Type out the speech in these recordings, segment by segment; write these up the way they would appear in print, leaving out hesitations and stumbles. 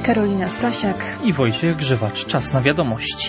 Karolina Stasiak i Wojciech Grzywacz. Czas na wiadomości.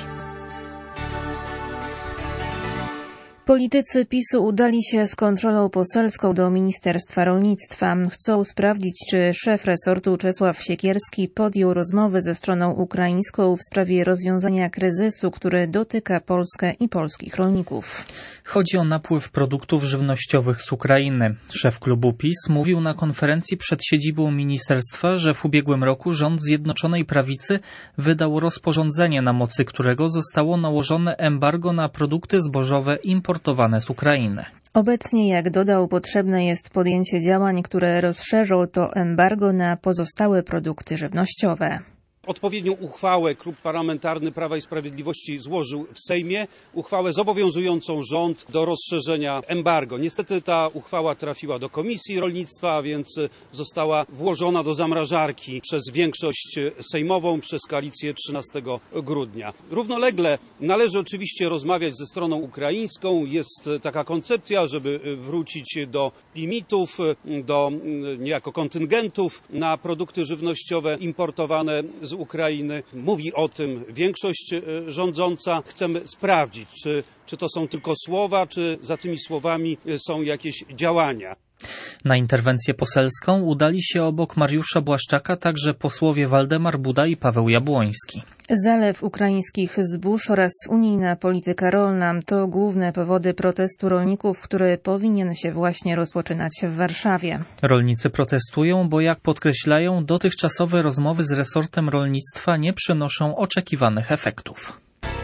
Politycy PiS-u udali się z kontrolą poselską do Ministerstwa Rolnictwa. Chcą sprawdzić, czy szef resortu Czesław Siekierski podjął rozmowy ze stroną ukraińską w sprawie rozwiązania kryzysu, który dotyka Polskę i polskich rolników. Chodzi o napływ produktów żywnościowych z Ukrainy. Szef klubu PiS mówił na konferencji przed siedzibą ministerstwa, że w ubiegłym roku rząd Zjednoczonej Prawicy wydał rozporządzenie, na mocy którego zostało nałożone embargo na produkty zbożowe importowane z Ukrainy. Obecnie, jak dodał, potrzebne jest podjęcie działań, które rozszerzą to embargo na pozostałe produkty żywnościowe. Odpowiednią uchwałę Klub Parlamentarny Prawa i Sprawiedliwości złożył w Sejmie, uchwałę zobowiązującą rząd do rozszerzenia embargo. Niestety ta uchwała trafiła do Komisji Rolnictwa, a więc została włożona do zamrażarki przez większość sejmową, przez koalicję 13 grudnia. Równolegle należy oczywiście rozmawiać ze stroną ukraińską. Jest taka koncepcja, żeby wrócić do limitów, do niejako kontyngentów na produkty żywnościowe importowane z Ukrainy. Mówi o tym większość rządząca. Chcemy sprawdzić, czy to są tylko słowa, czy za tymi słowami są jakieś działania. Na interwencję poselską udali się obok Mariusza Błaszczaka także posłowie Waldemar Buda i Paweł Jabłoński. Zalew ukraińskich zbóż oraz unijna polityka rolna to główne powody protestu rolników, który powinien się właśnie rozpoczynać w Warszawie. Rolnicy protestują, bo jak podkreślają, dotychczasowe rozmowy z resortem rolnictwa nie przynoszą oczekiwanych efektów.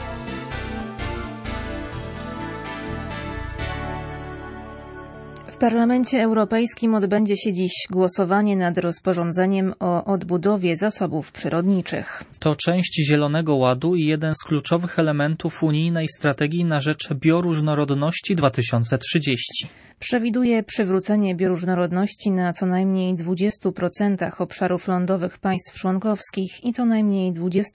W Parlamencie Europejskim odbędzie się dziś głosowanie nad rozporządzeniem o odbudowie zasobów przyrodniczych. To część Zielonego Ładu i jeden z kluczowych elementów unijnej strategii na rzecz bioróżnorodności 2030. Przewiduje przywrócenie bioróżnorodności na co najmniej 20% obszarów lądowych państw członkowskich i co najmniej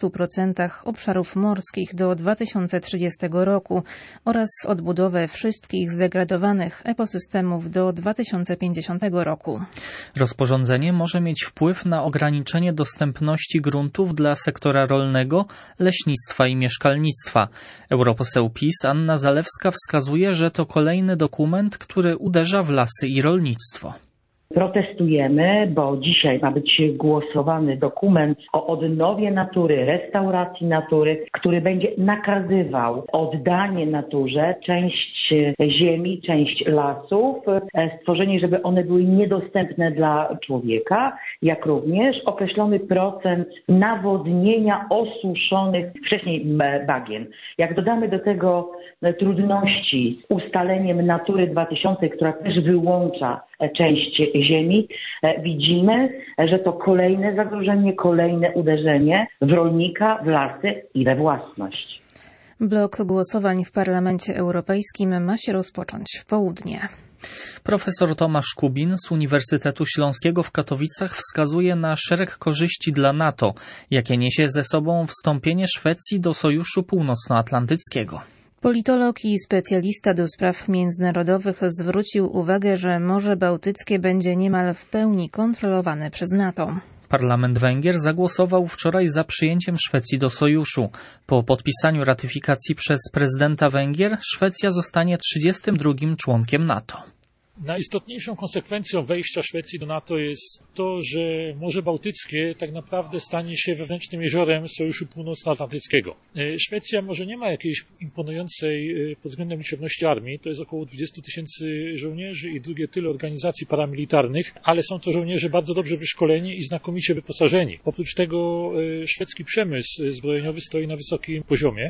20% obszarów morskich do 2030 roku oraz odbudowę wszystkich zdegradowanych ekosystemów do 2050 roku. Rozporządzenie może mieć wpływ na ograniczenie dostępności gruntów dla sektora rolnego, leśnictwa i mieszkalnictwa. Europoseł PiS Anna Zalewska wskazuje, że to kolejny dokument, który uderza w lasy i rolnictwo. Protestujemy, bo dzisiaj ma być głosowany dokument o odnowie natury, restauracji natury, który będzie nakazywał oddanie naturze część ziemi, część lasów, stworzenie, żeby one były niedostępne dla człowieka, jak również określony procent nawodnienia osuszonych wcześniej bagien. Jak dodamy do tego trudności z ustaleniem Natury 2000, która też wyłącza część ziemi, widzimy, że to kolejne zagrożenie, kolejne uderzenie w rolnika, w lasy i we własność. Blok głosowań w Parlamencie Europejskim ma się rozpocząć w południe. Profesor Tomasz Kubin z Uniwersytetu Śląskiego w Katowicach wskazuje na szereg korzyści dla NATO, jakie niesie ze sobą wstąpienie Szwecji do Sojuszu Północnoatlantyckiego. Politolog i specjalista do spraw międzynarodowych zwrócił uwagę, że Morze Bałtyckie będzie niemal w pełni kontrolowane przez NATO. Parlament Węgier zagłosował wczoraj za przyjęciem Szwecji do sojuszu. Po podpisaniu ratyfikacji przez prezydenta Węgier Szwecja zostanie 32. członkiem NATO. Najistotniejszą konsekwencją wejścia Szwecji do NATO jest to, że Morze Bałtyckie tak naprawdę stanie się wewnętrznym jeziorem Sojuszu Północnoatlantyckiego. Szwecja może nie ma jakiejś imponującej pod względem liczebności armii, to jest około 20 000 żołnierzy i drugie tyle organizacji paramilitarnych, ale są to żołnierze bardzo dobrze wyszkoleni i znakomicie wyposażeni. Oprócz tego szwedzki przemysł zbrojeniowy stoi na wysokim poziomie.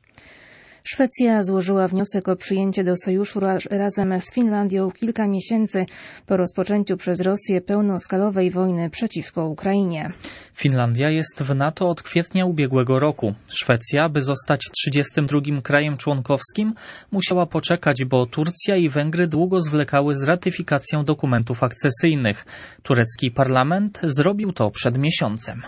Szwecja złożyła wniosek o przyjęcie do sojuszu razem z Finlandią kilka miesięcy po rozpoczęciu przez Rosję pełnoskalowej wojny przeciwko Ukrainie. Finlandia jest w NATO od kwietnia ubiegłego roku. Szwecja, by zostać 32. krajem członkowskim, musiała poczekać, bo Turcja i Węgry długo zwlekały z ratyfikacją dokumentów akcesyjnych. Turecki parlament zrobił to przed miesiącem.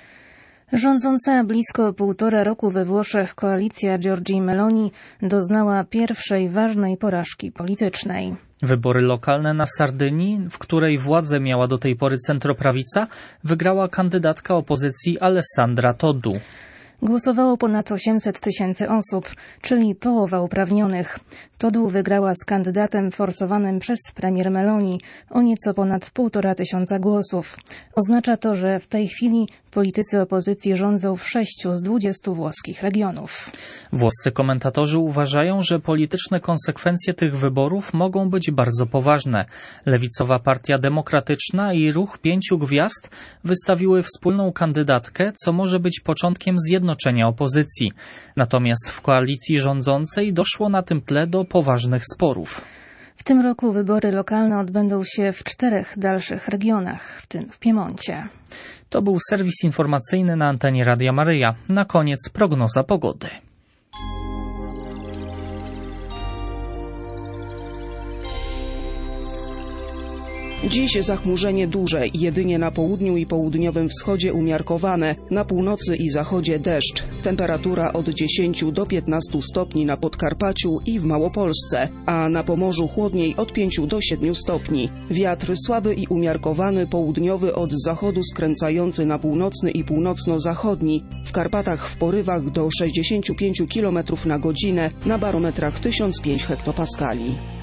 Rządząca blisko 1,5 roku we Włoszech koalicja Giorgi Meloni doznała pierwszej ważnej porażki politycznej. Wybory lokalne na Sardynii, w której władzę miała do tej pory centroprawica, wygrała kandydatka opozycji Alessandra Toddu. Głosowało ponad 800 000 osób, czyli połowa uprawnionych. Toddu wygrała z kandydatem forsowanym przez premier Meloni o nieco ponad 1500 głosów. Oznacza to, że w tej chwili politycy opozycji rządzą w 6 z 20 włoskich regionów. Włoscy komentatorzy uważają, że polityczne konsekwencje tych wyborów mogą być bardzo poważne. Lewicowa Partia Demokratyczna i Ruch Pięciu Gwiazd wystawiły wspólną kandydatkę, co może być początkiem zjednoczenia opozycji. Natomiast w koalicji rządzącej doszło na tym tle do poważnych sporów. W tym roku wybory lokalne odbędą się w 4 dalszych regionach, w tym w Piemoncie. To był serwis informacyjny na antenie Radia Maryja. Na koniec prognoza pogody. Dziś zachmurzenie duże, jedynie na południu i południowym wschodzie umiarkowane, na północy i zachodzie deszcz. Temperatura od 10 do 15 stopni na Podkarpaciu i w Małopolsce, a na Pomorzu chłodniej od 5 do 7 stopni. Wiatr słaby i umiarkowany, południowy od zachodu skręcający na północny i północno-zachodni. W Karpatach w porywach do 65 km na godzinę, na barometrach 1005 hektopaskali.